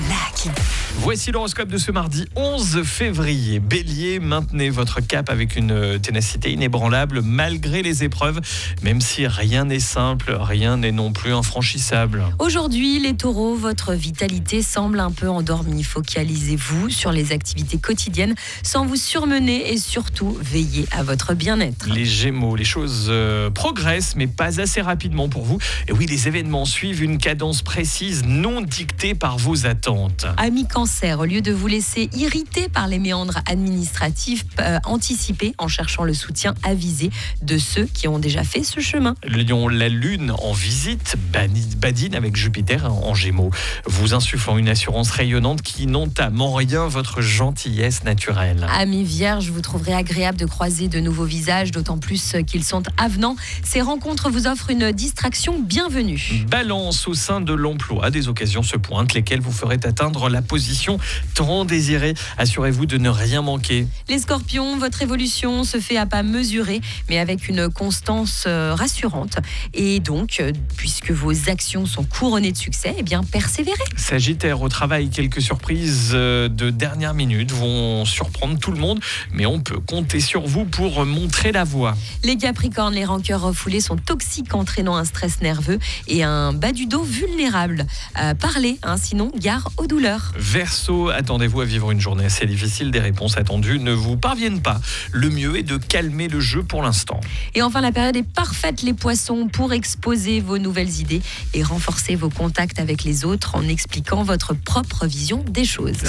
claque. Voici l'horoscope de ce mardi 11 février. Bélier, maintenez votre cap avec une ténacité inébranlable malgré les épreuves, même si rien n'est simple, rien n'est non plus infranchissable. Aujourd'hui, les taureaux, votre vitalité semble un peu endormie. Focalisez-vous sur les activités quotidiennes sans vous surmener et surtout veillez à votre bien-être. Les Gémeaux, les choses progressent, mais pas assez rapidement pour vous. Et oui, les événements suivent une cadence précise, non dictée par vos attentes. Amis Cancer, au lieu de vous laisser irriter par les méandres administratifs, anticipez en cherchant le soutien avisé de ceux qui ont déjà fait ce chemin. Lion, la Lune en visite badine avec Jupiter en Gémeaux, vous insufflant une assurance rayonnante qui n'entame en rien votre gentillesse naturelle. Amis Vierges, vous trouverez agréable de croiser de nouveaux visages, d'autant plus qu'ils sont avenants. Ces rencontres vous offrent une distraction bienvenue. Balance, au sein de l'emploi, des occasions se pointent, lesquelles vous feraient atteindre la position tant désirée. Assurez-vous de ne rien manquer. Les Scorpions, votre évolution se fait à pas mesurés, mais avec une constance rassurante. Et donc, puisque vos actions sont couronnées de succès, eh bien, persévérez. Sagittaire, au travail, quelques surprises de dernière minute vont surprendre tout le monde, mais on peut compter sur vous pour montrer la voie. Les Capricornes, les rancœurs refoulées sont toxiques, entraînant un stress nerveux et un bas du dos vulnérable. Parlez, sinon, gare aux douleurs. Verseau, attendez-vous à vivre une journée assez difficile, des réponses attendues ne vous parviennent pas. Le mieux est de calmer le jeu pour l'instant. Et enfin, la période est parfaite, les poissons, pour exposer vos nouvelles idées et renforcer vos contacts avec les autres en expliquant votre propre vision des choses.